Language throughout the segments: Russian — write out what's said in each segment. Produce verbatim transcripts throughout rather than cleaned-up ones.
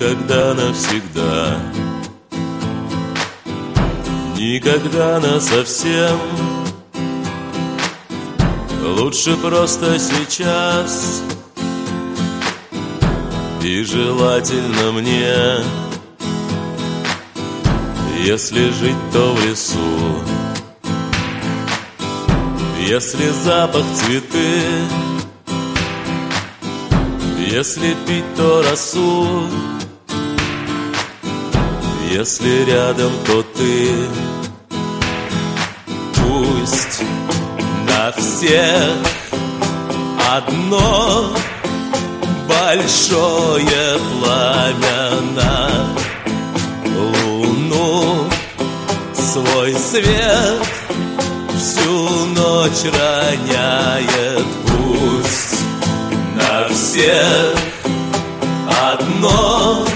никогда навсегда, никогда насовсем. Лучше просто сейчас, и желательно мне, если жить, то в лесу. Если запах цветы, если пить, то росу. Если рядом, то ты. Пусть на всех одно большое пламя, на луну свой свет всю ночь роняет. Пусть на всех одно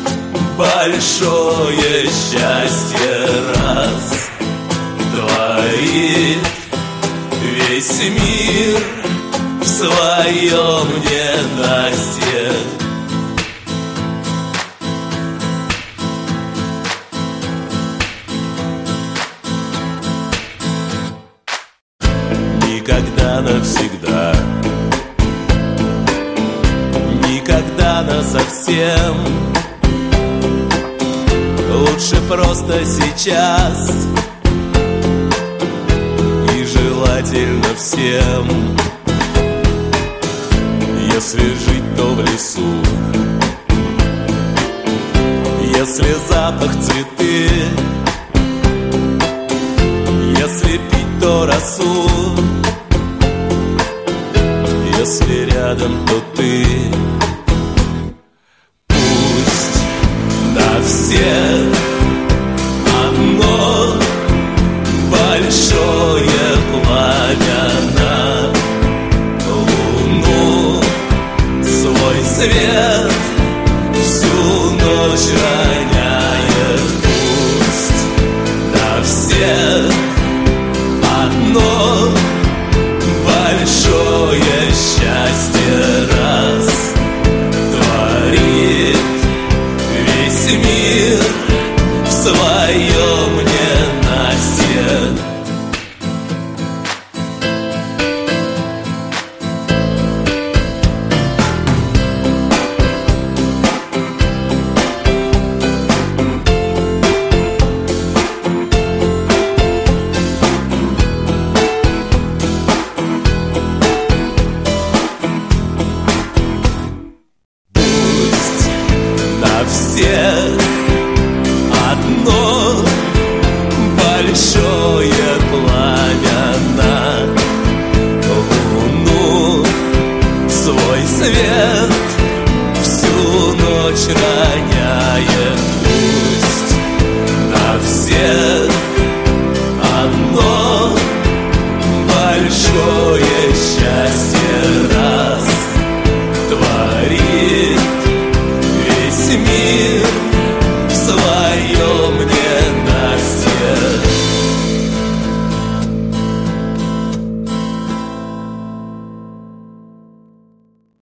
большое счастье раз творит весь мир в своем ненастье. Никогда навсегда, никогда насовсем. Лучше просто сейчас, и желательно всем. Если жить, то в лесу. Если запах цветы, если пить, то росу. Если рядом, то ты. Пусть на всех одно большое пламя, на луну свой свет всю ночь роняет. Пусть на всех одно большое